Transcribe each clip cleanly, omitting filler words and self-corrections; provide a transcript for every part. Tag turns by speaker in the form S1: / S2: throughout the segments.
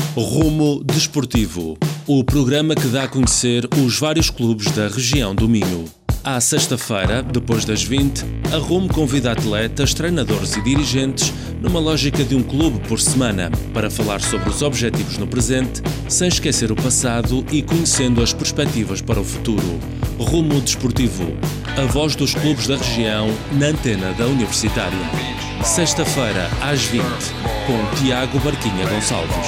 S1: Rumo Desportivo, o programa que dá a conhecer os vários clubes da região do Minho. À sexta-feira, depois das 20, a Rumo convida atletas, treinadores e dirigentes numa lógica de um clube por semana, para falar sobre os objetivos no presente, sem esquecer o passado e conhecendo as perspectivas para o futuro. Rumo Desportivo, a voz dos clubes da região na antena da Universitária. Sexta-feira, às 20, com Tiago Barquinha Gonçalves.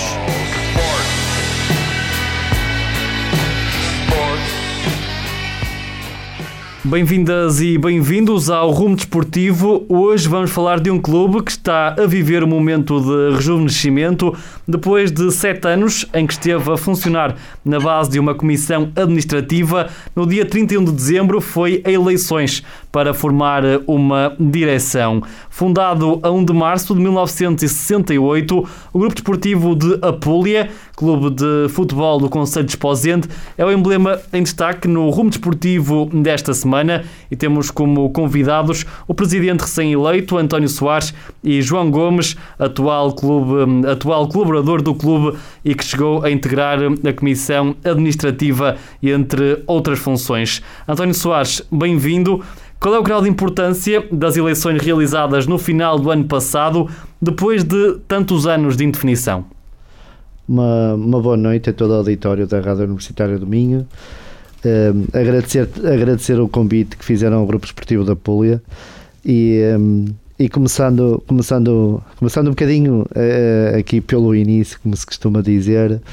S2: Bem-vindas e bem-vindos ao Rumo Desportivo. Hoje vamos falar de um clube que está a viver um momento de rejuvenescimento depois de 7 anos em que esteve a funcionar na base de uma comissão administrativa. No dia 31 de dezembro foi a eleições para formar uma direção. Fundado a 1 de março de 1968, o Grupo Desportivo de Apulia, clube de futebol do concelho de Esposende, é o emblema em destaque no Rumo Desportivo desta semana e temos como convidados o presidente recém-eleito, António Soares, e João Gomes, atual colaborador do clube e que chegou a integrar a comissão administrativa, entre outras funções. António Soares, bem-vindo. Qual é o grau de importância das eleições realizadas no final do ano passado, depois de tantos anos de indefinição?
S3: Uma boa noite a todo o auditório da Rádio Universitária do Minho. Agradecer o convite que fizeram ao Grupo Desportivo da Apulia e começando um bocadinho aqui pelo início, como se costuma dizer.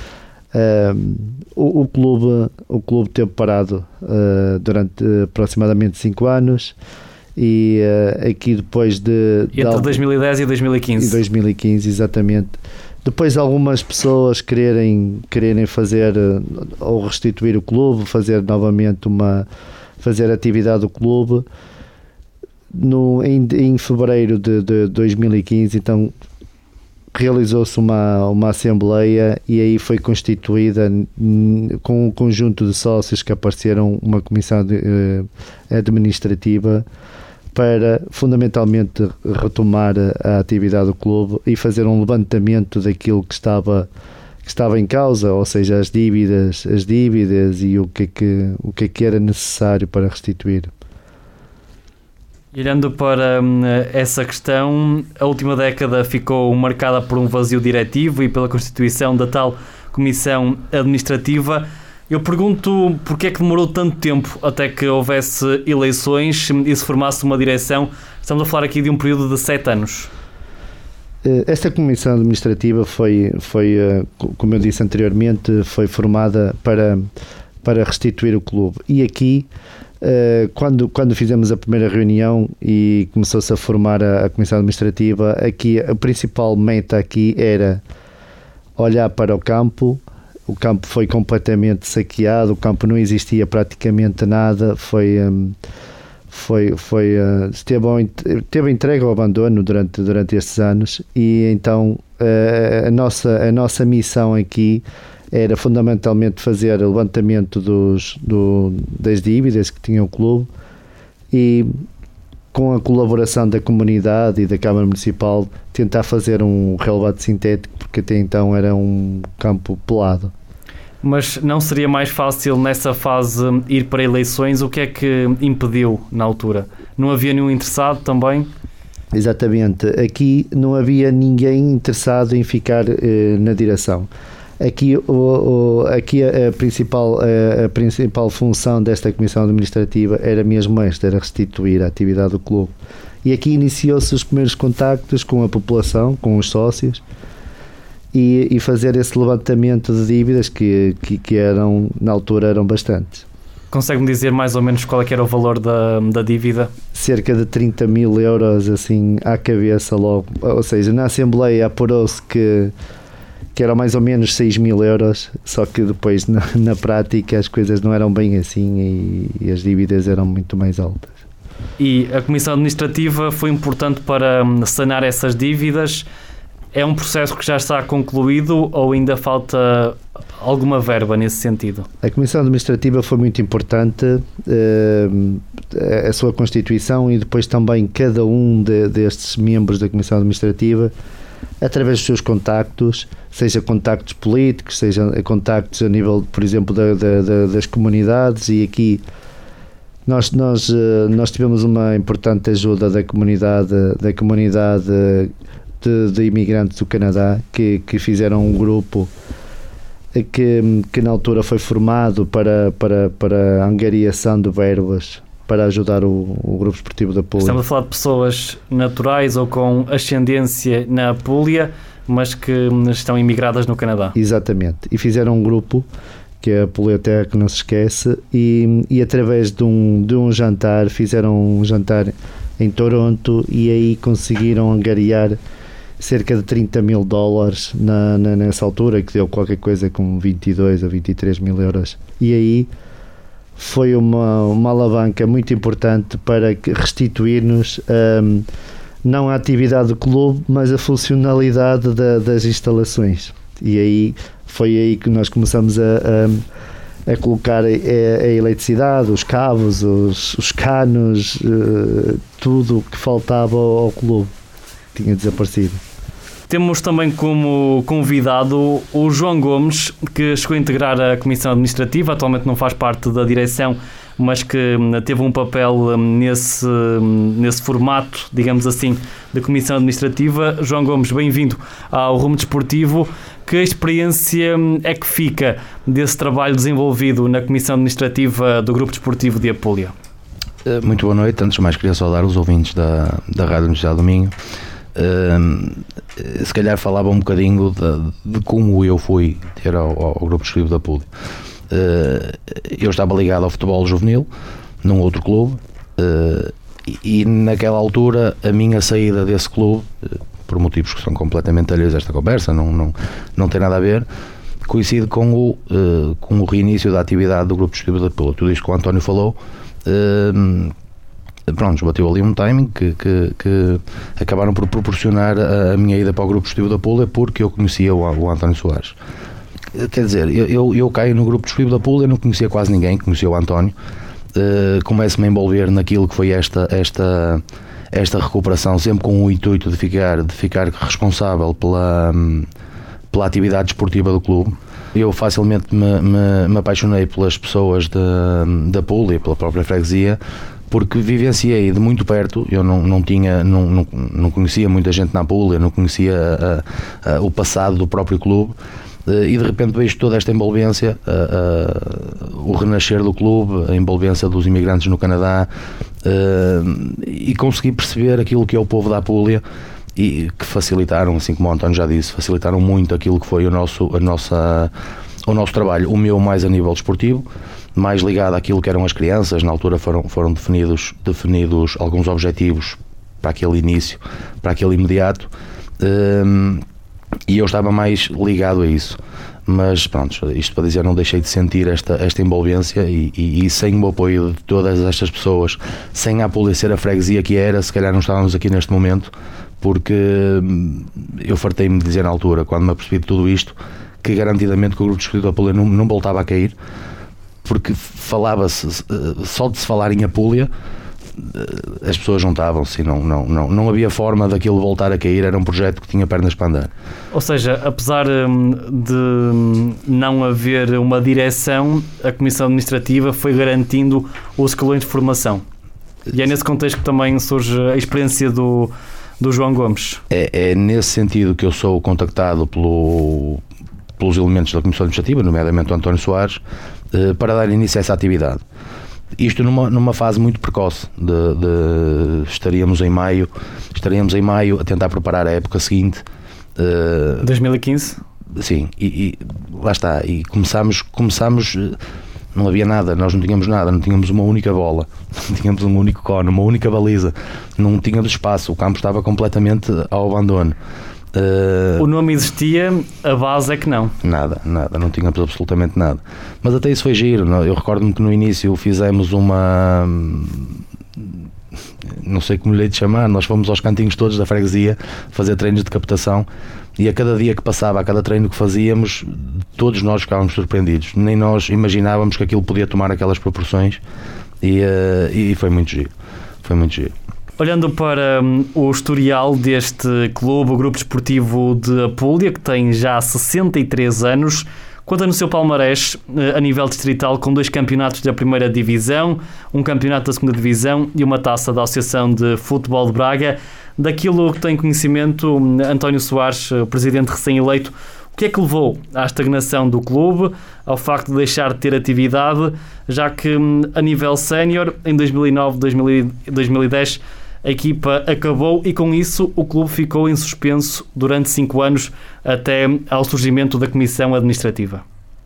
S3: O clube teve parado durante aproximadamente 5 anos e aqui depois
S2: entre 2010 e 2015.
S3: E 2015, exatamente. Depois de algumas pessoas quererem fazer ou restituir o clube, fazer novamente fazer atividade do clube, em fevereiro de 2015, então realizou-se uma assembleia e aí foi constituída com um conjunto de sócios que apareceram uma comissão administrativa para fundamentalmente retomar a atividade do clube e fazer um levantamento daquilo que estava em causa, ou seja, as dívidas e o que é que era necessário para restituir.
S2: Olhando para essa questão, a última década ficou marcada por um vazio diretivo e pela constituição da tal comissão administrativa. Eu pergunto porque é que demorou tanto tempo até que houvesse eleições e se formasse uma direção. Estamos a falar aqui de um período de 7 anos.
S3: Esta comissão administrativa foi, como eu disse anteriormente, foi formada para restituir o clube. E aqui, quando fizemos a primeira reunião e começou-se a formar a comissão administrativa, aqui a principal meta aqui era olhar para o campo. O campo foi completamente saqueado, o campo não existia praticamente nada, esteve entregue ao abandono durante estes anos e então a nossa missão aqui era fundamentalmente fazer o levantamento das dívidas que tinha o clube e, com a colaboração da comunidade e da Câmara Municipal, tentar fazer um relevado sintético, porque até então era um campo pelado.
S2: Mas não seria mais fácil nessa fase ir para eleições? O que é que impediu na altura? Não havia nenhum interessado também?
S3: Exatamente, aqui não havia ninguém interessado em ficar na direção. Aqui a principal função desta comissão administrativa era mesmo esta, era restituir a atividade do clube. E aqui iniciou-se os primeiros contactos com a população, com os sócios, e fazer esse levantamento de dívidas que na altura eram bastantes.
S2: Consegue-me dizer mais ou menos qual é que era o valor da dívida?
S3: Cerca de 30 mil euros, assim, à cabeça logo. Ou seja, na Assembleia apurou-se que era mais ou menos 6 mil euros, só que depois na prática as coisas não eram bem assim e as dívidas eram muito mais altas.
S2: E a Comissão Administrativa foi importante para sanar essas dívidas. É um processo que já está concluído ou ainda falta alguma verba nesse sentido?
S3: A Comissão Administrativa foi muito importante, a sua constituição e depois também cada um destes membros da Comissão Administrativa através dos seus contactos, seja contactos políticos, seja contactos a nível, por exemplo, das comunidades, e aqui nós tivemos uma importante ajuda da comunidade de imigrantes do Canadá, que fizeram um grupo que na altura foi formado para a angariação de verbas para ajudar o Grupo Desportivo da Apulia.
S2: Estamos a falar de pessoas naturais ou com ascendência na Apulia, mas que estão imigradas no Canadá.
S3: Exatamente, e fizeram um grupo, que é a Apulia Terra que não se esquece, e através de um jantar, fizeram um jantar em Toronto, e aí conseguiram angariar cerca de $30,000 nessa altura, que deu qualquer coisa com 22 a 23 mil euros. E aí foi uma alavanca muito importante para restituir-nos não a atividade do clube, mas a funcionalidade das instalações. E aí foi aí que nós começamos a colocar a eletricidade, os cabos, os canos, tudo o que faltava ao clube tinha desaparecido.
S2: Temos também como convidado o João Gomes, que chegou a integrar a Comissão Administrativa, atualmente não faz parte da direção, mas que teve um papel nesse formato, digamos assim, da Comissão Administrativa. João Gomes, bem-vindo ao Rumo Desportivo. Que experiência é que fica desse trabalho desenvolvido na Comissão Administrativa do Grupo Desportivo de Apulia?
S4: Muito boa noite. Antes de mais, queria saudar os ouvintes da Rádio Universidade do Minho. Se calhar falava um bocadinho de como eu fui ter ao Grupo Desportivo da Apulia. Eu estava ligado ao futebol juvenil num outro clube, e naquela altura a minha saída desse clube, por motivos que são completamente alheios a esta conversa, não tem nada a ver, coincide com o reinício da atividade do Grupo Desportivo da Apulia. Tudo isto que o António falou, pronto, bateu ali um timing que acabaram por proporcionar a minha ida para o Grupo Desportivo da Apulia, porque eu conhecia o António Soares. Quer dizer, eu caio no Grupo Desportivo da Apulia, não conhecia quase ninguém, conhecia o António, começo-me a envolver naquilo que foi esta recuperação, sempre com o intuito de ficar responsável pela atividade desportiva do clube. Eu facilmente me apaixonei pelas pessoas da Apulia, pela própria freguesia, porque vivenciei de muito perto. Eu não conhecia muita gente na Apulia, não conhecia o passado do próprio clube, e de repente vejo toda esta envolvência, o renascer do clube, a envolvência dos imigrantes no Canadá, e consegui perceber aquilo que é o povo da Apulia, e que facilitaram, assim como o António já disse, facilitaram muito aquilo que foi o nosso trabalho, o meu mais a nível desportivo, mais ligado àquilo que eram as crianças. Na altura foram definidos alguns objetivos para aquele início, para aquele imediato, e eu estava mais ligado a isso. Mas pronto, isto para dizer, não deixei de sentir esta envolvência, e sem o apoio de todas estas pessoas, sem a Apulia ser a freguesia que era, se calhar não estávamos aqui neste momento, porque eu fartei-me de dizer na altura, quando me apercebi de tudo isto, que garantidamente que o Grupo Desportivo da Apulia não voltava a cair, porque falava-se, só de se falar em Apulia, as pessoas juntavam-se, e não havia forma daquilo voltar a cair. Era um projeto que tinha pernas para andar.
S2: Ou seja, apesar de não haver uma direção, a Comissão Administrativa foi garantindo os escalões de formação. E é nesse contexto que também surge a experiência do João Gomes. É
S4: nesse sentido que eu sou contactado pelos elementos da Comissão Administrativa, nomeadamente o António Soares, para dar início a essa atividade. Isto numa fase muito precoce, estaríamos em maio a tentar preparar a época seguinte.
S2: 2015?
S4: Sim, e lá está, e começámos, não havia nada, nós não tínhamos nada, não tínhamos uma única bola, não tínhamos um único cone, uma única baliza, não tínhamos espaço, o campo estava completamente ao abandono.
S2: O nome existia, a base é que não.
S4: Nada, não tínhamos absolutamente nada. Mas até isso foi giro. Eu recordo-me que no início fizemos não sei como lhe hei de chamar, nós fomos aos cantinhos todos da freguesia fazer treinos de captação, e a cada dia que passava, a cada treino que fazíamos, todos nós ficávamos surpreendidos. Nem nós imaginávamos que aquilo podia tomar aquelas proporções, e foi muito giro.
S2: Olhando para o historial deste clube, o Grupo Desportivo de Apulia, que tem já 63 anos, conta no seu palmarés a nível distrital com 2 campeonatos da primeira divisão, um campeonato da segunda divisão e uma taça da Associação de Futebol de Braga. Daquilo que tem conhecimento, António Soares, presidente recém-eleito, o que é que levou à estagnação do clube, ao facto de deixar de ter atividade, já que a nível sénior, em 2009-2010, a equipa acabou e com isso o clube ficou em suspenso durante 5 anos até ao surgimento da comissão administrativa?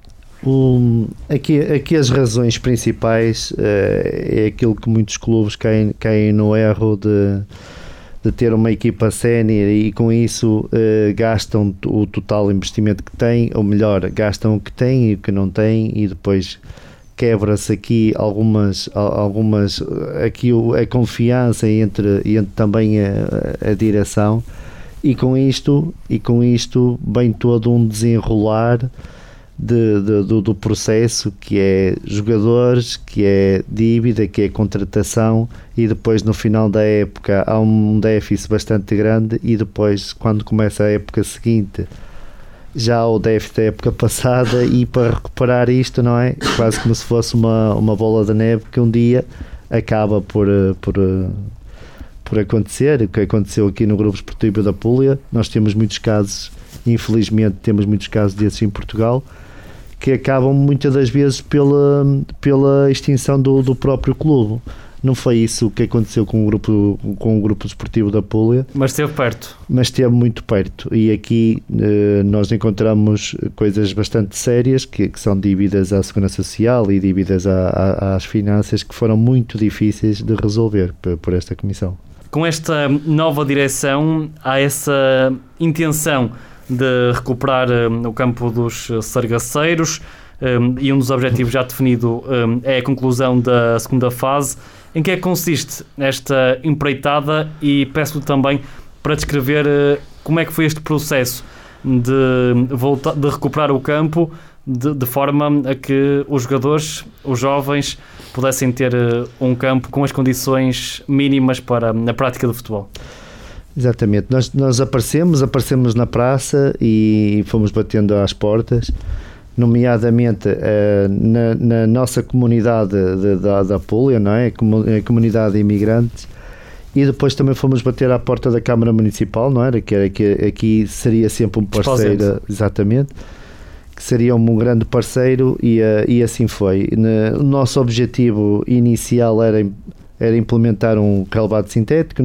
S3: Aqui as razões principais é aquilo que muitos clubes caem no erro de ter uma equipa sénior e com isso gastam o total investimento que têm, ou melhor, gastam o que têm e o que não têm, e depois quebra-se aqui algumas aqui a confiança entre também a direção, e com isto vem todo um desenrolar do processo, que é jogadores, que é dívida, que é contratação, e depois no final da época há um déficit bastante grande, e depois quando começa a época seguinte já há o déficit da época passada, e para recuperar isto, não é? Quase como se fosse uma bola de neve que um dia acaba por acontecer, o que aconteceu aqui no Grupo Desportivo da Apulia. Nós temos muitos casos, infelizmente temos muitos casos desses em Portugal, que acabam muitas das vezes pela extinção do próprio clube. Não foi isso que aconteceu com o Grupo Desportivo da Apulia.
S2: Mas esteve perto.
S3: Mas esteve muito perto. E aqui nós encontramos coisas bastante sérias, que são dívidas à Segurança Social e dívidas às finanças, que foram muito difíceis de resolver por esta comissão.
S2: Com esta nova direção, há essa intenção de recuperar o campo dos Sargaceiros, e um dos objetivos já definido é a conclusão da segunda fase. Em que é que consiste esta empreitada, e peço-lhe também para descrever como é que foi este processo de recuperar o campo de forma a que os jogadores, os jovens, pudessem ter um campo com as condições mínimas para a prática do futebol.
S3: Exatamente, nós aparecemos na praça e fomos batendo às portas, nomeadamente na nossa comunidade da Apulia, não é? A comunidade de imigrantes, e depois também fomos bater à porta da Câmara Municipal, não era? Que aqui seria sempre um parceiro, exatamente, que seria um grande parceiro, e assim foi. O nosso objetivo inicial era implementar um relvado sintético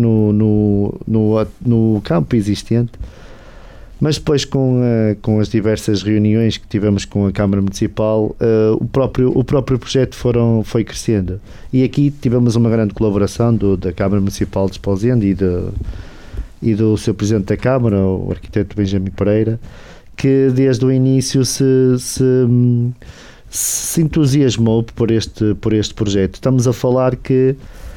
S3: no campo existente. Mas depois, com as diversas reuniões que tivemos com a Câmara Municipal, o próprio projeto foi crescendo. E aqui tivemos uma grande colaboração da Câmara Municipal de Esposende e do seu Presidente da Câmara, o arquiteto Benjamin Pereira, que desde o início se entusiasmou por este projeto. Estamos a falar que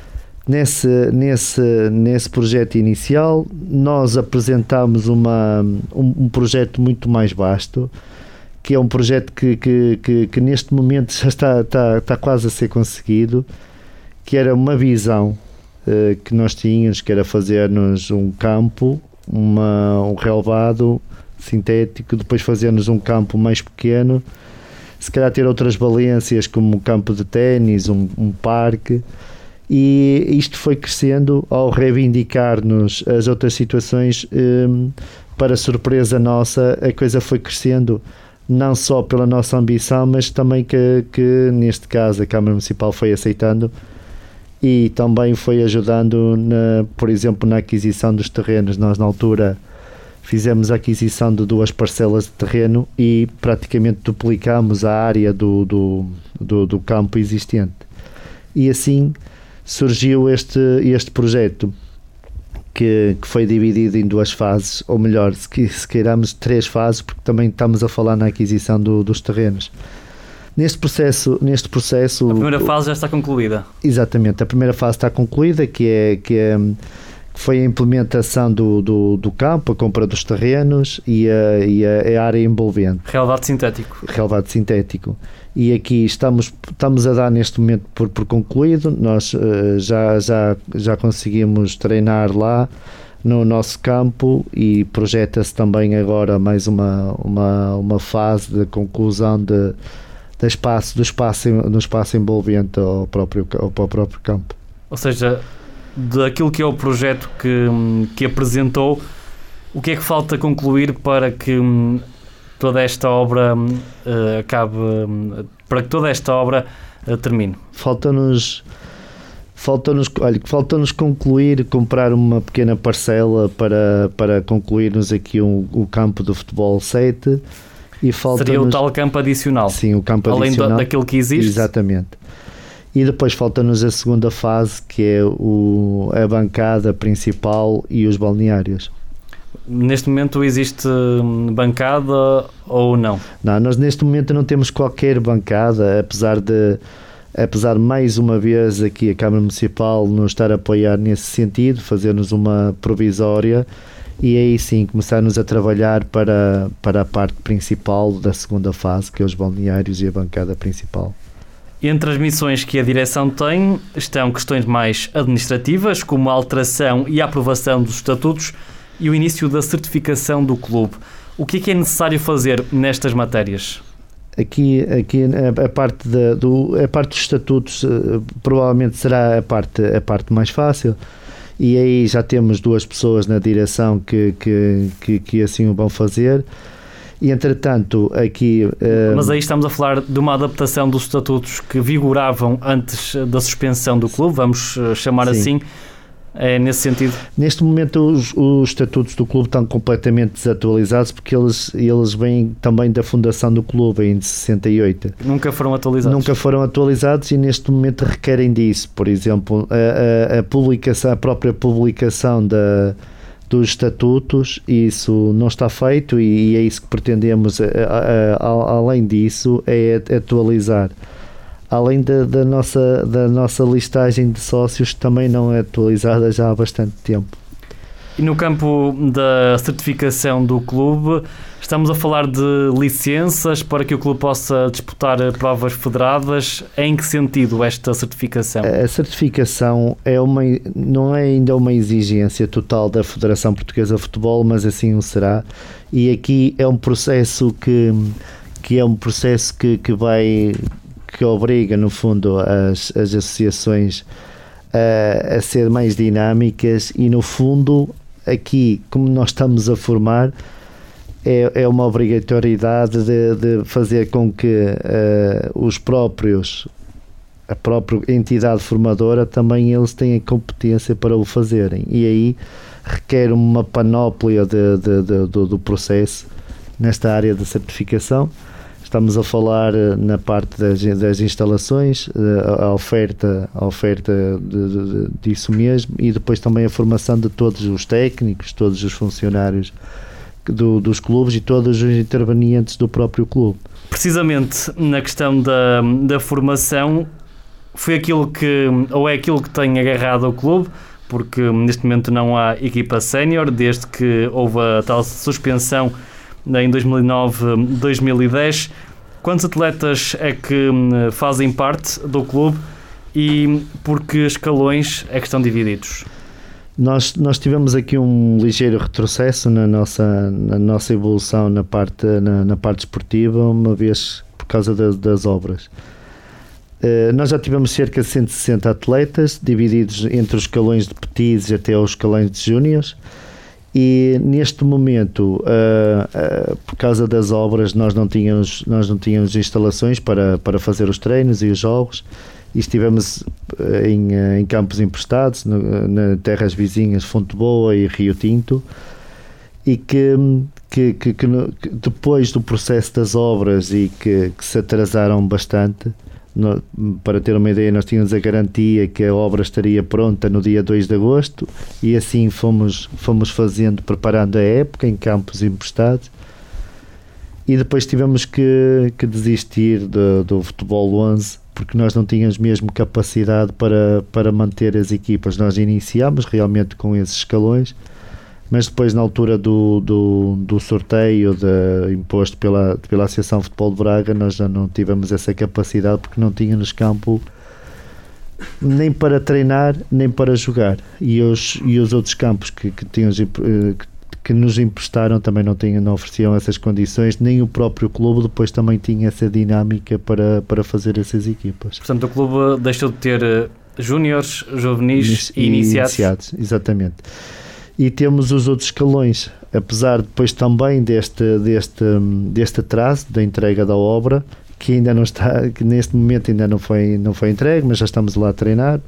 S3: Nesse projeto inicial, nós apresentámos um projeto muito mais vasto, que é um projeto que neste momento já está quase a ser conseguido, que era uma visão que nós tínhamos, que era fazer-nos um campo, um relvado sintético, depois fazer-nos um campo mais pequeno, se calhar ter outras valências como um campo de ténis, um parque. E isto foi crescendo ao reivindicar-nos as outras situações. Para surpresa nossa, a coisa foi crescendo não só pela nossa ambição, mas também que neste caso a Câmara Municipal foi aceitando e também foi ajudando, por exemplo, na aquisição dos terrenos. Nós na altura fizemos a aquisição de 2 parcelas de terreno e praticamente duplicámos a área do campo existente. E assim surgiu este projeto que foi dividido em 2 fases, ou melhor, se queiramos 3 fases, porque também estamos a falar na aquisição dos terrenos. Neste processo... A
S2: primeira fase já está concluída.
S3: Exatamente, a primeira fase está concluída, que foi a implementação do campo, a compra dos terrenos e a área envolvente.
S2: Relevado sintético. E aqui estamos a dar neste momento por concluído. Nós já conseguimos treinar lá no nosso campo e projeta-se também agora mais uma fase de conclusão do espaço envolvente ao próprio campo. Ou seja, daquilo que é o projeto que apresentou, o que é que falta concluir para que toda esta obra termine? Falta-nos
S3: concluir, comprar uma pequena parcela para concluirmos aqui o campo do futebol 7 e
S2: seria o tal campo adicional?
S3: Sim, o campo
S2: além
S3: adicional.
S2: Além daquele que existe?
S3: Exatamente. E depois falta-nos a segunda fase, que é a bancada principal e os balneários.
S2: Neste momento existe bancada ou não?
S3: Não, nós neste momento não temos qualquer bancada, apesar mais uma vez aqui a Câmara Municipal nos estar a apoiar nesse sentido, fazer-nos uma provisória e aí sim começarmos a trabalhar para a parte principal da segunda fase, que é os balneários e a bancada principal.
S2: Entre as missões que a direção tem estão questões mais administrativas, como a alteração e a aprovação dos estatutos e o início da certificação do clube. O que é necessário fazer nestas matérias? Aqui
S3: a parte dos estatutos provavelmente será a parte mais fácil, e aí já temos 2 pessoas na direção que assim o vão fazer. E entretanto aqui...
S2: Mas aí estamos a falar de uma adaptação dos estatutos que vigoravam antes da suspensão do clube, vamos chamar
S3: sim.
S2: assim, é nesse sentido?
S3: Neste momento os estatutos do clube estão completamente desatualizados, porque eles vêm também da fundação do clube em 68.
S2: Nunca foram atualizados?
S3: E neste momento requerem disso. Por exemplo, a própria publicação dos estatutos, isso não está feito e é isso que pretendemos. Além disso, é atualizar. Além da nossa listagem de sócios, que também não é atualizada já há bastante tempo.
S2: E no campo da certificação do clube, estamos a falar de licenças para que o clube possa disputar provas federadas. Em que sentido esta certificação?
S3: A certificação não é ainda uma exigência total da Federação Portuguesa de Futebol, mas assim o será. E aqui é um processo que obriga, no fundo, as associações a ser mais dinâmicas e, no fundo, aqui, como nós estamos a formar, é uma obrigatoriedade de fazer com que a própria entidade formadora também eles tenham competência para o fazerem, e aí requer uma panóplia do processo nesta área de certificação. Estamos a falar na parte das instalações, a oferta disso mesmo, e depois também a formação de todos os técnicos, todos os funcionários dos clubes e todos os intervenientes do próprio clube.
S2: Precisamente na questão da formação, é aquilo que tem agarrado ao clube, porque neste momento não há equipa sénior, desde que houve a tal suspensão em 2009-2010. Quantos atletas é que fazem parte do clube e por que escalões é que estão divididos?
S3: Nós tivemos aqui um ligeiro retrocesso na nossa evolução na parte esportiva, uma vez por causa das obras. Nós já tivemos cerca de 160 atletas, divididos entre os escalões de petits até os escalões de júniores. E neste momento, por causa das obras, nós não tínhamos instalações para fazer os treinos e os jogos, e estivemos em campos emprestados, nas terras vizinhas Fonte Boa e Rio Tinto, e que depois do processo das obras e que se atrasaram bastante. Para ter uma ideia, nós tínhamos a garantia que a obra estaria pronta no dia 2 de agosto e assim fomos preparando a época em campos emprestados, e depois tivemos que desistir do futebol 11 porque nós não tínhamos mesmo capacidade para manter as equipas. Nós iniciámos realmente com esses escalões, mas depois, na altura do sorteio imposto pela Associação de Futebol de Braga, nós já não tivemos essa capacidade, porque não tínhamos campo nem para treinar nem para jogar, e os outros campos que nos emprestaram também não ofereciam essas condições, nem o próprio clube depois também tinha essa dinâmica para fazer essas equipas.
S2: Portanto, o clube deixou de ter júniores, juvenis e iniciados.
S3: Exatamente. E temos os outros escalões, apesar depois também deste atraso da entrega da obra, que ainda não está, que neste momento ainda não foi entregue, mas já estamos lá a treinar.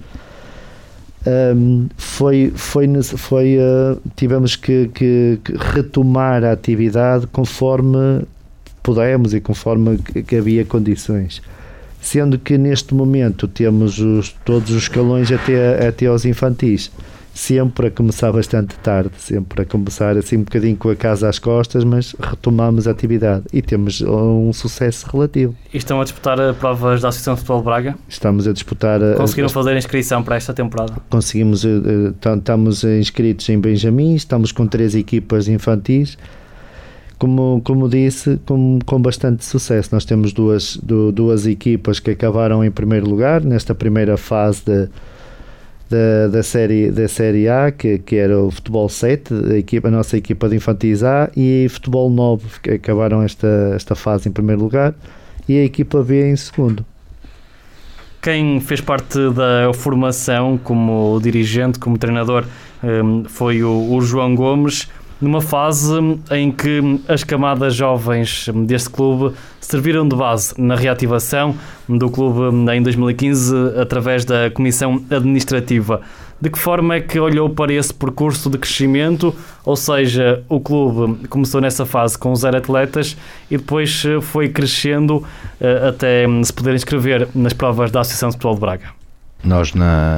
S3: Tivemos que retomar a atividade conforme pudemos e conforme que havia condições, sendo que neste momento temos todos os escalões até aos infantis, sempre a começar bastante tarde, sempre a começar assim um bocadinho com a casa às costas, mas retomamos a atividade e temos um sucesso relativo.
S2: E estão a disputar provas da Associação de Futebol de Braga?
S3: Estamos a disputar...
S2: Conseguiram fazer a inscrição para esta temporada?
S3: Conseguimos, estamos inscritos em Benjamins, estamos com 3 equipas infantis, como disse, com bastante sucesso. Nós temos duas equipas que acabaram em primeiro lugar nesta primeira fase da série A, que era o Futebol 7, a nossa equipa de infantis A, e Futebol 9, que acabaram esta fase em primeiro lugar, e a equipa B em segundo.
S2: Quem fez parte da formação como dirigente, como treinador, foi o João Gomes, numa fase em que as camadas jovens deste clube serviram de base na reativação do clube em 2015 através da Comissão Administrativa. De que forma é que olhou para esse percurso de crescimento? Ou seja, o clube começou nessa fase com 0 atletas e depois foi crescendo até se poder inscrever nas provas da Associação de Futebol de Braga.
S4: Nós,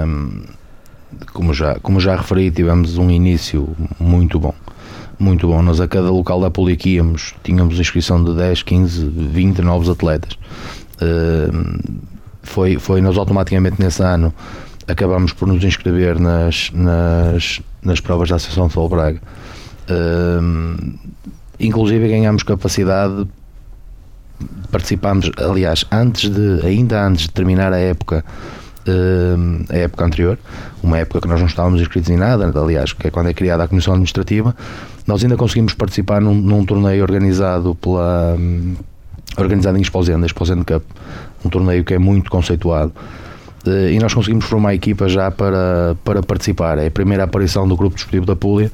S4: como já referi, tivemos um início muito bom. Muito bom. Nós a cada local da Poli que íamos tínhamos inscrição de 10, 15, 20 novos atletas. Nós automaticamente nesse ano acabámos por nos inscrever nas provas da Associação de Futebol de Braga. Inclusive ganhámos capacidade, participámos, aliás, ainda antes de terminar a época anterior, uma época que nós não estávamos inscritos em nada, aliás, que é quando é criada a Comissão Administrativa, nós ainda conseguimos participar num torneio organizado em Esposende Cup, um torneio que é muito conceituado, e nós conseguimos formar a equipa já para participar. É a primeira aparição do Grupo Desportivo da Púlia,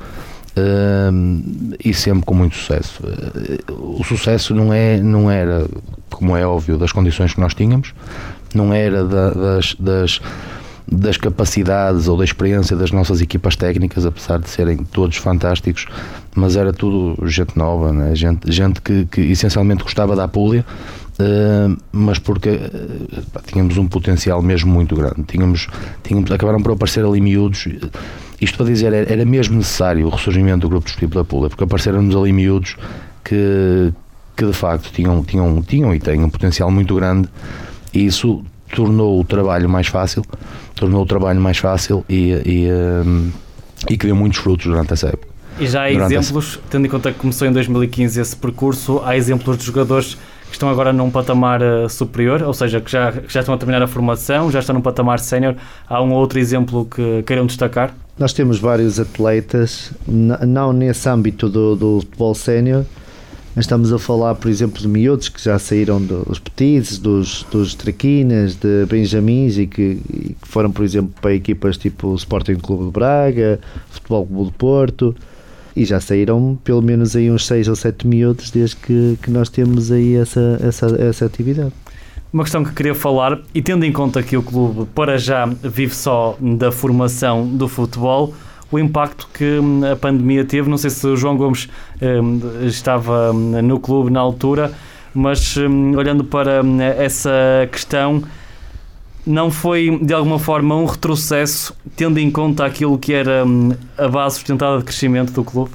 S4: e sempre com muito sucesso. O sucesso não era, como é óbvio, das condições que nós tínhamos, não era das capacidades ou da experiência das nossas equipas técnicas, apesar de serem todos fantásticos, mas era tudo gente nova, né? gente que essencialmente gostava da Apulia, mas porque tínhamos um potencial mesmo muito grande. Acabaram por aparecer ali miúdos. Isto para dizer, era mesmo necessário o ressurgimento do Grupo Desportivo da Apulia, porque apareceram-nos ali miúdos que de facto tinham e têm um potencial muito grande, e isso tornou o trabalho mais fácil e que deu muitos frutos durante essa época.
S2: E já há exemplos, tendo em conta que começou em 2015 esse percurso, há exemplos de jogadores que estão agora num patamar superior, ou seja, que já estão a terminar a formação, já estão num patamar sénior. Há um ou outro exemplo que queiram destacar?
S3: Nós temos vários atletas, não nesse âmbito do futebol sénior, mas estamos a falar, por exemplo, de miúdos que já saíram dos petizes, dos traquinas, de benjamins, e que foram, por exemplo, para equipas tipo o Sporting Clube de Braga, Futebol Clube de Porto, e já saíram pelo menos aí uns 6 ou 7 miúdos desde que nós temos aí essa atividade.
S2: Uma questão que queria falar, e tendo em conta que o clube para já vive só da formação do futebol, o impacto que a pandemia teve, não sei se o João Gomes estava no clube na altura, mas olhando para essa questão, não foi de alguma forma um retrocesso, tendo em conta aquilo que era a base sustentada de crescimento do clube?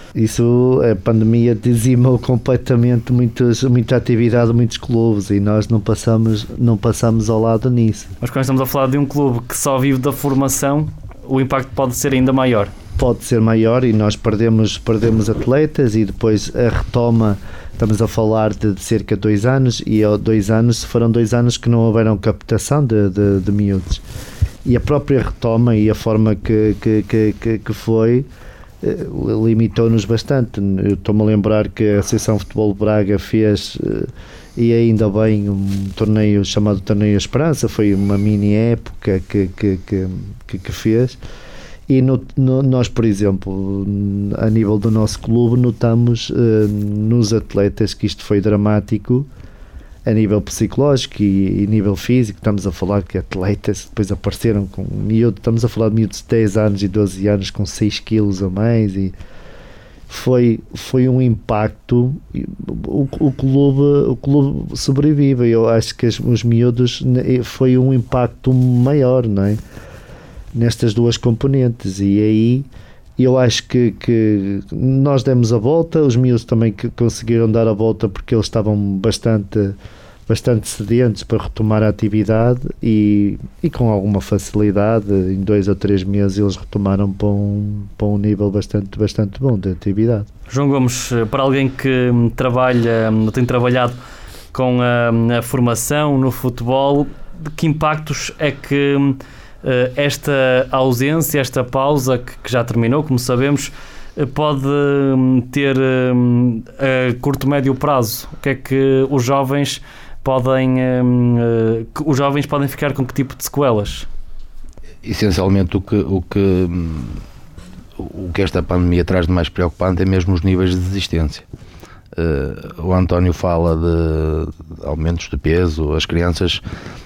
S3: Isso, a pandemia dizimou completamente muita atividade de muitos clubes e nós não passamos ao lado nisso.
S2: Mas quando estamos a falar de um clube que só vive da formação, o impacto pode ser ainda maior.
S3: Pode ser maior e nós perdemos atletas e depois a retoma, estamos a falar de cerca de 2 anos e 2 anos, foram 2 anos que não houveram captação de miúdos. E a própria retoma e a forma que foi limitou-nos bastante. Eu estou-me a lembrar que a Associação de Futebol de Braga fez, e ainda bem, um torneio chamado Torneio Esperança, foi uma mini época que fez. E nós, por exemplo, a nível do nosso clube, notamos nos atletas que isto foi dramático a nível psicológico e nível físico. Estamos a falar que atletas depois apareceram com miúdos, estamos a falar de miúdos de 10 anos e 12 anos com 6 quilos a mais, e foi um impacto. O clube sobrevive. Eu acho que os miúdos foi um impacto maior, não é? Nestas duas componentes, e aí eu acho que nós demos a volta, os miúdos também que conseguiram dar a volta porque eles estavam bastante sedentos para retomar a atividade e com alguma facilidade, em 2 ou 3 meses eles retomaram para um nível bastante bom de atividade. João
S2: Gomes, para alguém que tem trabalhado com a formação no futebol, de que impactos é que esta ausência, esta pausa que já terminou, como sabemos, pode ter a curto, médio prazo? O que é que os jovens podem ficar com que tipo de sequelas?
S4: Essencialmente o que esta pandemia traz de mais preocupante é mesmo os níveis de desistência. O António fala de aumentos de peso, as crianças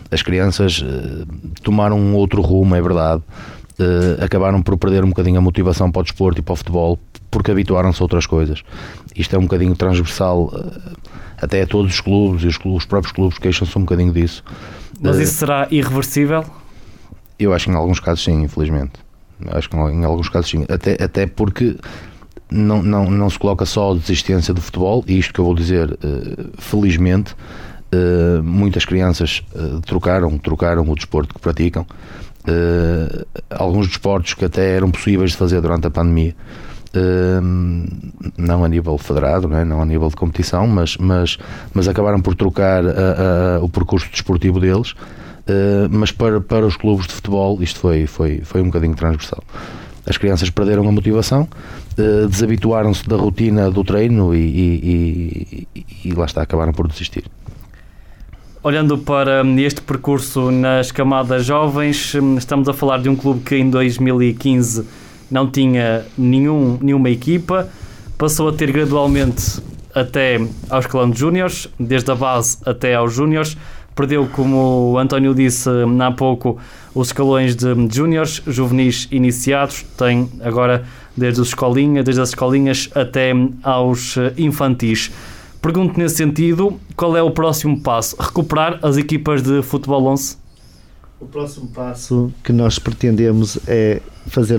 S4: tomaram um outro rumo, é verdade, acabaram por perder um bocadinho a motivação para o desporto e para o futebol, porque habituaram-se a outras coisas. Isto é um bocadinho transversal até a todos os clubes, e os próprios clubes queixam-se um bocadinho disso.
S2: Mas isso será irreversível?
S4: Eu acho que em alguns casos sim, infelizmente. Acho que em alguns casos sim, até porque não se coloca só a desistência do futebol, e isto que eu vou dizer, felizmente, muitas crianças trocaram o desporto que praticam, alguns desportos que até eram possíveis de fazer durante a pandemia, não a nível federado, não a nível de competição, mas acabaram por trocar o percurso desportivo deles, mas para os clubes de futebol isto foi um bocadinho transversal. As crianças perderam a motivação, desabituaram-se da rotina do treino e lá está, acabaram por desistir.
S2: Olhando para este percurso nas camadas jovens, estamos a falar de um clube que em 2015 não tinha nenhuma equipa, passou a ter gradualmente até aos escalão de júniores, desde a base até aos júniores. Perdeu, como o António disse há pouco, os escalões de júniores, juvenis iniciados, tem agora desde as escolinhas até aos infantis. Pergunto nesse sentido, qual é o próximo passo? Recuperar as equipas de futebol 11?
S3: O próximo passo que nós pretendemos é fazer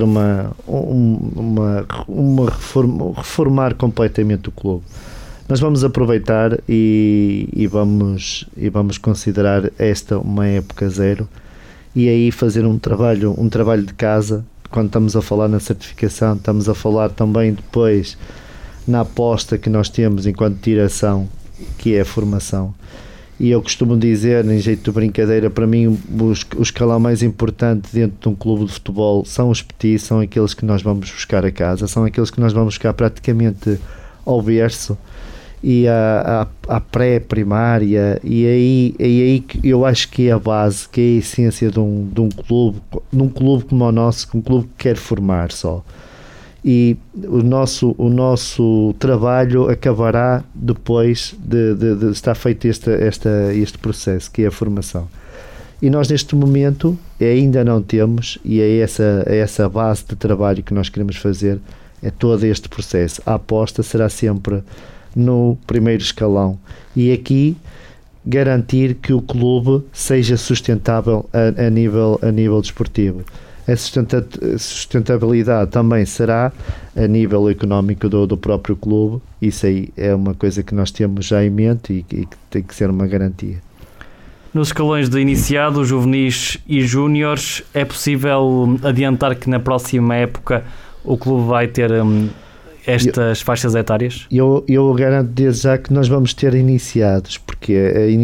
S3: reformar completamente o clube. Nós vamos aproveitar e vamos considerar esta uma época zero, e aí fazer um trabalho de casa. Quando estamos a falar na certificação, estamos a falar também depois na aposta que nós temos enquanto direção, que é a formação. E eu costumo dizer, em jeito de brincadeira, para mim o escalão mais importante dentro de um clube de futebol são os petis, são aqueles que nós vamos buscar a casa, são aqueles que nós vamos buscar praticamente ao berço e à pré-primária, e aí eu acho que é a base, que é a essência de um clube como o nosso, um clube que quer formar só. E o nosso trabalho acabará depois de estar feito este processo, que é a formação. E nós neste momento ainda não temos, e é essa base de trabalho que nós queremos fazer, é todo este processo. A aposta será sempre no primeiro escalão, e aqui garantir que o clube seja sustentável a nível desportivo. A sustentabilidade também será a nível económico do próprio clube. Isso aí é uma coisa que nós temos já em mente e que tem que ser uma garantia.
S2: Nos escalões de iniciados, juvenis e júniores, é possível adiantar que na próxima época o clube vai ter estas faixas etárias?
S3: Eu garanto desde já que nós vamos ter iniciados, porque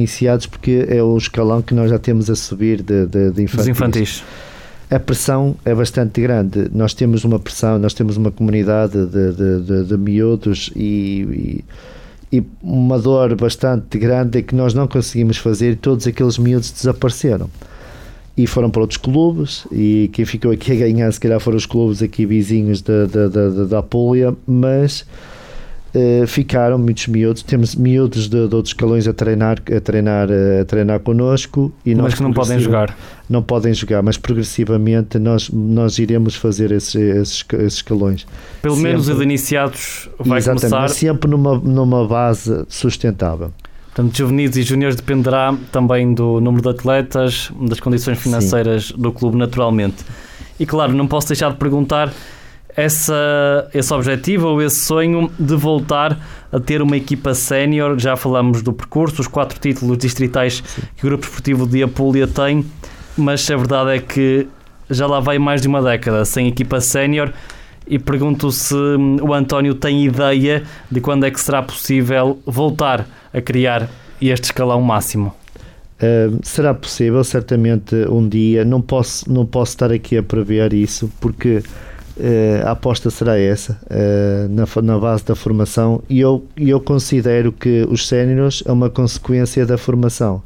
S3: é o escalão que nós já temos a subir de infantis.
S2: Dos infantis.
S3: A pressão é bastante grande. Nós temos uma pressão, nós temos uma comunidade de miúdos e uma dor bastante grande é que nós não conseguimos fazer, todos aqueles miúdos desapareceram e foram para outros clubes, e quem ficou aqui a ganhar se calhar foram os clubes aqui vizinhos da Apulia, mas ficaram muitos miúdos. Temos miúdos de outros escalões a treinar connosco, e
S2: mas que não podem jogar.
S3: Não podem jogar, mas progressivamente nós iremos fazer esses escalões.
S2: Pelo sempre, menos o de iniciados vai começar.
S3: Sempre numa base sustentável.
S2: Portanto, juvenis e júniores dependerá também do número de atletas, das condições financeiras do clube, naturalmente. E claro, não posso deixar de perguntar esse objetivo ou esse sonho de voltar a ter uma equipa sénior. Já falamos do percurso, os 4 títulos distritais que o Grupo Esportivo de Apulia tem, mas a verdade é que já lá vai mais de uma década sem equipa sénior, e pergunto se o António tem ideia de quando é que será possível voltar a criar este escalão máximo.
S3: Será possível, certamente um dia. Não posso estar aqui a prever isso, porque a aposta será essa, na base da formação, e eu considero que os séniores é uma consequência da formação.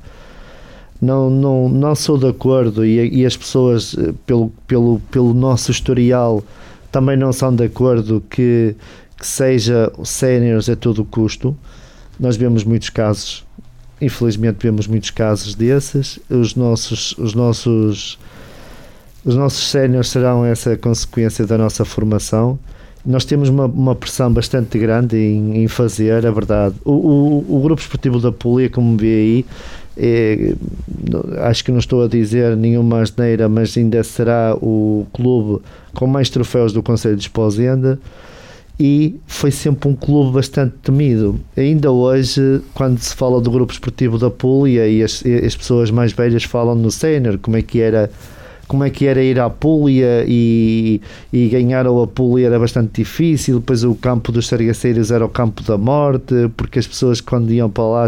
S3: Não sou de acordo, e as pessoas pelo nosso historial também não são de acordo que seja séniores a todo custo. Nós vemos muitos casos, infelizmente vemos muitos casos desses. Os nossos séniores serão essa consequência da nossa formação. Nós temos uma pressão bastante grande em fazer, a verdade. O Grupo Esportivo da Apulia, como vê aí, acho que não estou a dizer nenhuma asneira, mas ainda será o clube com mais troféus do Concelho de Esposenda, e foi sempre um clube bastante temido. Ainda hoje, quando se fala do Grupo Esportivo da Apulia, e as pessoas mais velhas falam no sénior, como é que era ir à Apulia, e ganhar a Apulia era bastante difícil. Depois o campo dos Sargaceiros era o campo da morte, porque as pessoas quando iam para lá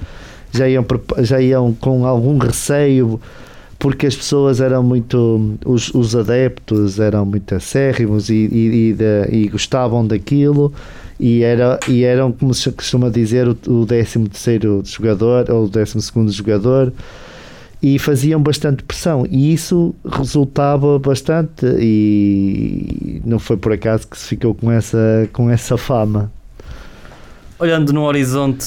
S3: já iam com algum receio, porque as pessoas eram muito, os adeptos eram muito acérrimos e gostavam daquilo, e eram, como se costuma dizer, o 13º jogador ou o 12º jogador, e faziam bastante pressão, e isso resultava bastante, e não foi por acaso que se ficou com essa fama.
S2: Olhando no horizonte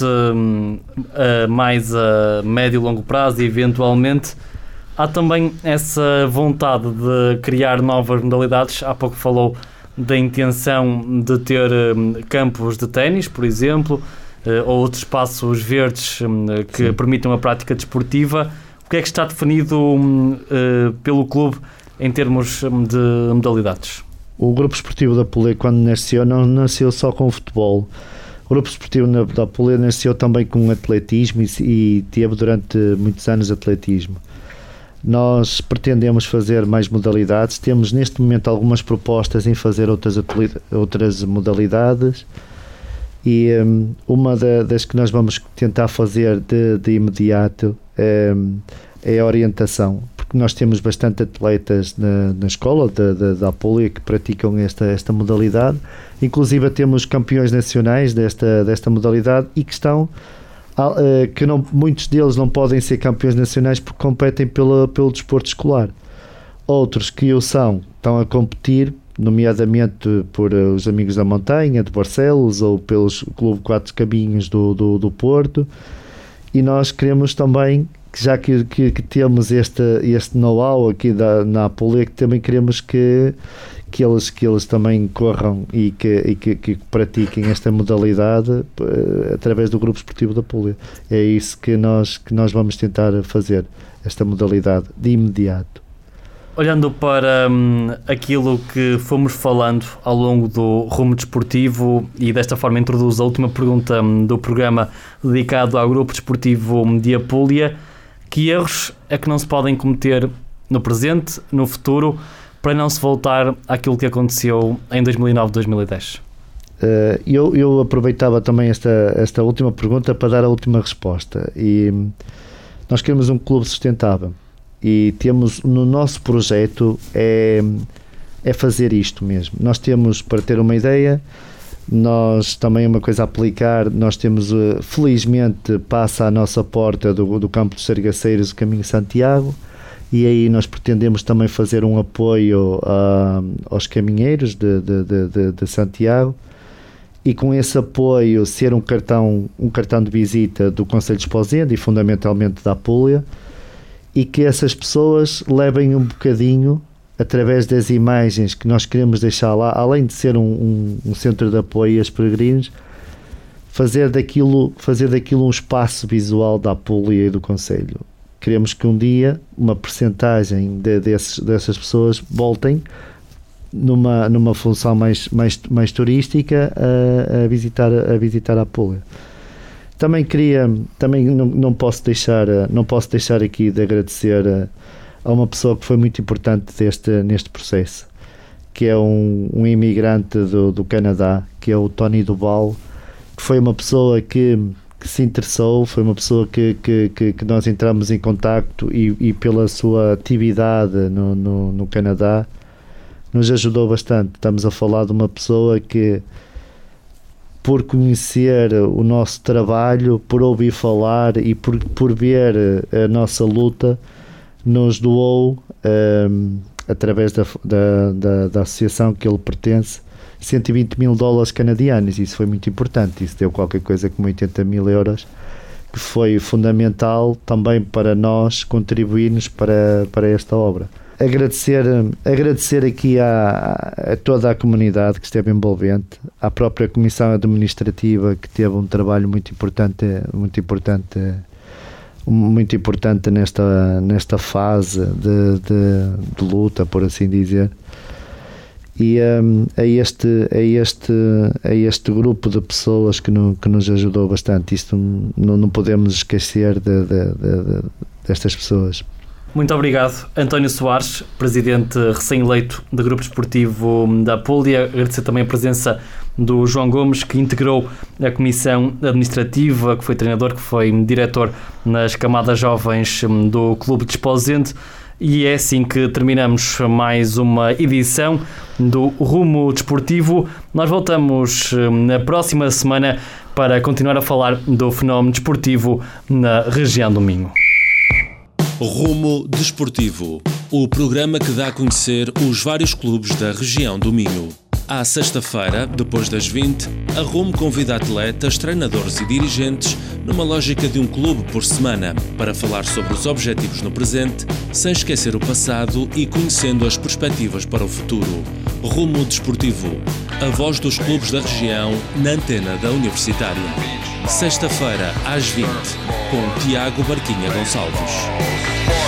S2: mais a médio e longo prazo, e eventualmente, há também essa vontade de criar novas modalidades. Há pouco falou da intenção de ter campos de ténis, por exemplo, ou outros espaços verdes que permitam a prática desportiva. O que é que está definido pelo clube em termos de modalidades?
S3: O Grupo Esportivo da Apulia, quando nasceu, não nasceu só com o futebol. O Grupo Esportivo da Apulia nasceu também com atletismo e teve durante muitos anos atletismo. Nós pretendemos fazer mais modalidades, temos neste momento algumas propostas em fazer outras modalidades, e uma das que nós vamos tentar fazer de imediato é a orientação, porque nós temos bastante atletas na escola da Apulia que praticam esta modalidade. Inclusive temos campeões nacionais desta modalidade, e que estão muitos deles não podem ser campeões nacionais porque competem pelo desporto escolar. Outros que estão a competir, nomeadamente por os Amigos da Montanha de Barcelos, ou pelos Clube 4 Caminhos do Porto. E nós queremos também, já que temos este know-how aqui na Apulia, que também queremos que eles também corram e que pratiquem esta modalidade através do Grupo Esportivo da Apulia. É isso que nós vamos tentar fazer, esta modalidade de imediato.
S2: Olhando para aquilo que fomos falando ao longo do rumo desportivo, e desta forma introduzo a última pergunta do programa dedicado ao grupo desportivo de Apulia, que erros é que não se podem cometer no presente, no futuro, para não se voltar àquilo que aconteceu em 2009-2010?
S3: Eu aproveitava também esta última pergunta para dar a última resposta. E nós queremos um clube sustentável e temos no nosso projeto é fazer isto mesmo. Nós temos, para ter uma ideia, nós também uma coisa a aplicar, nós temos, felizmente passa à nossa porta do campo dos Sargaceiros o Caminho de Santiago, e aí nós pretendemos também fazer um apoio aos caminheiros de Santiago, e com esse apoio ser um cartão de visita do Concelho de Esposende e fundamentalmente da Apulia, e que essas pessoas levem um bocadinho, através das imagens que nós queremos deixar lá, além de ser um centro de apoio aos peregrinos, fazer daquilo um espaço visual da Apulia e do Concelho. Queremos que um dia uma percentagem dessas pessoas voltem numa função mais turística a visitar a Apulia. Também não posso deixar aqui de agradecer a uma pessoa que foi muito importante neste processo, que é um imigrante do Canadá, que é o Tony Duval, que foi uma pessoa que se interessou, foi uma pessoa que nós entramos em contacto e pela sua atividade no Canadá nos ajudou bastante. Estamos a falar de uma pessoa que, por conhecer o nosso trabalho, por ouvir falar e por ver a nossa luta, nos doou, através da associação que ele pertence, $120,000 canadianos. Isso foi muito importante. Isso deu qualquer coisa como 80 mil euros, que foi fundamental também para nós contribuirmos para esta obra. Agradecer aqui a toda a comunidade que esteve envolvente, à própria Comissão Administrativa, que teve um trabalho muito importante nesta fase de luta, por assim dizer, e a este grupo de pessoas que nos ajudou bastante. Isto não podemos esquecer destas pessoas.
S2: Muito obrigado, António Soares, presidente recém-eleito do Grupo Desportivo da Apulia. Agradecer também a presença do João Gomes, que integrou a Comissão Administrativa, que foi treinador, que foi diretor nas camadas jovens do Clube de Esposende. E é assim que terminamos mais uma edição do Rumo Desportivo. Nós voltamos na próxima semana para continuar a falar do fenómeno desportivo na região do Minho.
S1: Rumo Desportivo, o programa que dá a conhecer os vários clubes da região do Minho. À sexta-feira, depois das 20, a Rumo convida atletas, treinadores e dirigentes numa lógica de um clube por semana, para falar sobre os objetivos no presente, sem esquecer o passado e conhecendo as perspectivas para o futuro. Rumo Desportivo, a voz dos clubes da região na antena da Universitária. Sexta-feira, às 20, com Tiago Barquinha Gonçalves.